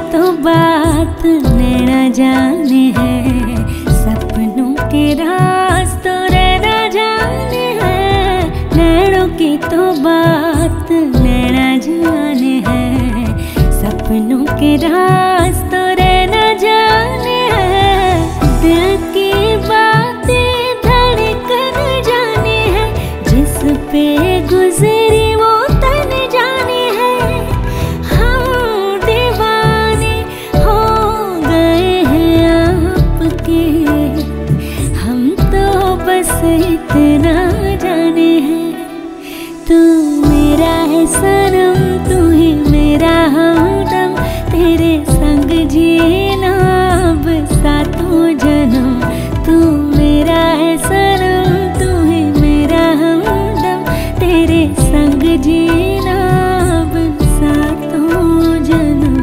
तो बात नैना जाने है, सपनों के राज तो नैना जाने है। नैनों की तो बात नैना जाने है, सपनों के राज तो नैना जाने है। दिल की बातें धड़कन जाने है, जिस पे गुजरी वो तन जाने है। हम दीवाने हो गए हैं आपके, हम तो बस इतना जाने हैं। तू मेरा है सनम, तू ही मेरा हमदम, तेरे संग जीना अब सातों जन्म। तू मेरा है सनम, तू ही मेरा हमदम, तेरे संग जीना अब सातों जन्म।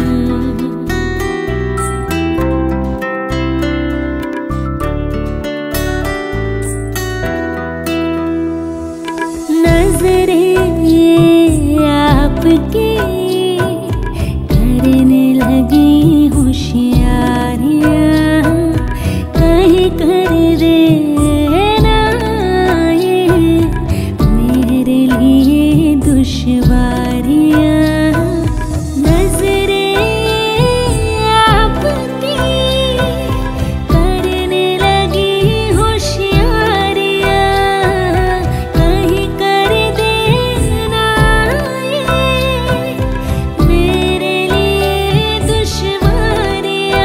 नजरें आपकी करने लगी होशियारियां, कहीं कर देना ये मेरे लिए दुश्वारियां। नजरें आपकी करने लगी होशियारियां, कहीं कर देना ये मेरे लिए दुश्वारियां।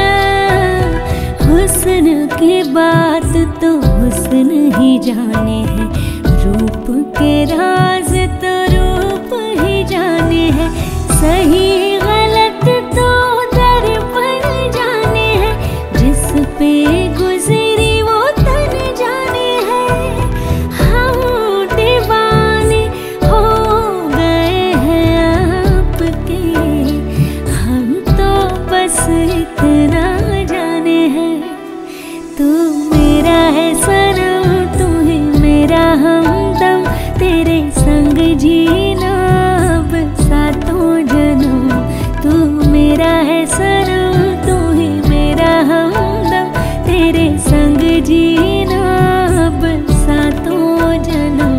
हुस्न की बात तो हुस्न ही जाने है, रूप के राज तो रूप ही जाने है। सही गलत तो दर्पण जाने है, जिस पे गुजरी वो तन जाने है। हम दीवाने हो गए हैं आपके, हम तो बस इतना जाने हैं। तू मेरा है सनम, तू ही मेरा हमदम, तेरे संग जीना अब सातों जन्म। तू मेरा है सनम, तू ही मेरा हमदम, तेरे संग जीना अब सातों जन्म।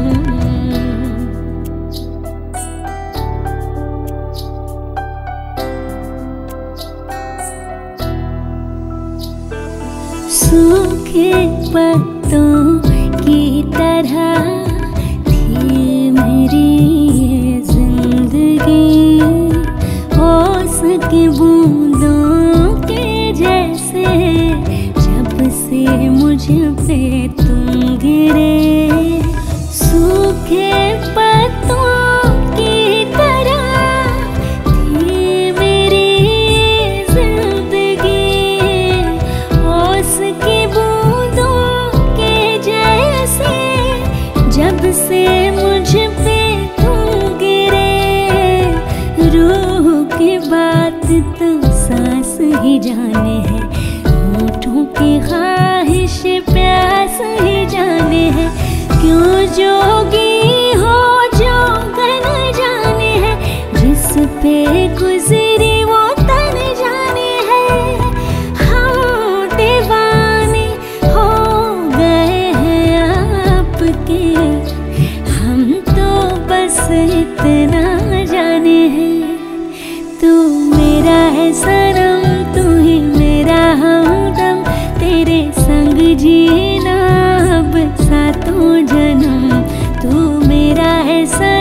सूखे पत्तों की तरह थी मेरी ये जिंदगी, ओस की बूंदों के जैसे जब से मुझ पे तुम गिरे। सूखे पत्तों की तरह थी मेरी ये जिंदगी, ओस की बूंदों के जैसे जब से मुझ पे तुम गिरे। रूह की बात तो सांस ही जाने है, होठों की ख्वाहिश प्यास ही जाने है। क्यों जोगी हो जोगन जाने है, जिस पे गुजरी वो तन जाने है। हम दीवाने हो गए हैं आपके, हम तो बस इतना जाने हैं। तू मेरा है सनम, तू ही मेरा हमदम, तेरे संग जीना अब सातों जन्म। तू मेरा है सनम,